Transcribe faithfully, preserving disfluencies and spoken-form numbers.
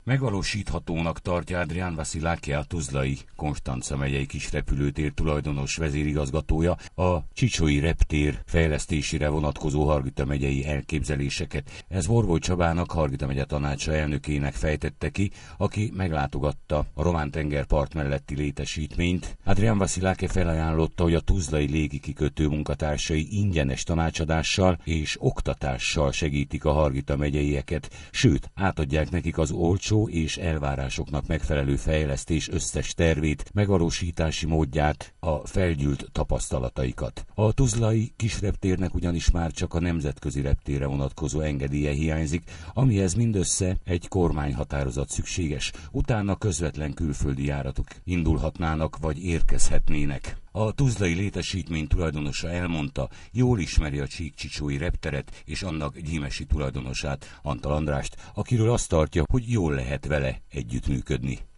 Megvalósíthatónak tartja Adrián Vasiláke, a tuzlai Konstanca megyei kisrepülőtér tulajdonos vezérigazgatója a Csicsói reptér fejlesztésére vonatkozó Hargita megyei elképzeléseket. Ez Vorboly Csabának, Hargita megye tanácsa elnökének fejtette ki, aki meglátogatta a román tengerpart melletti létesítményt. Adrián Vasiláke felajánlotta, hogy a tuzlai légikikötő munkatársai ingyenes tanácsadással és oktatással segítik a Hargita megyeieket, sőt, átadják nekik az olcsó és elvárásoknak megfelelő fejlesztés összes tervét, megvalósítási módját, a felgyűlt tapasztalataikat. A tuzlai kisreptérnek ugyanis már csak a nemzetközi reptérre vonatkozó engedélye hiányzik, amihez mindössze egy kormányhatározat szükséges, utána közvetlen külföldi járatok indulhatnának vagy érkezhetnének. A tuzlai létesítmény tulajdonosa elmondta, jól ismeri a Csík-Csicsói repteret és annak gyímesi tulajdonosát, Antal Andrást, akiről azt tartja, hogy jól lehet vele együttműködni.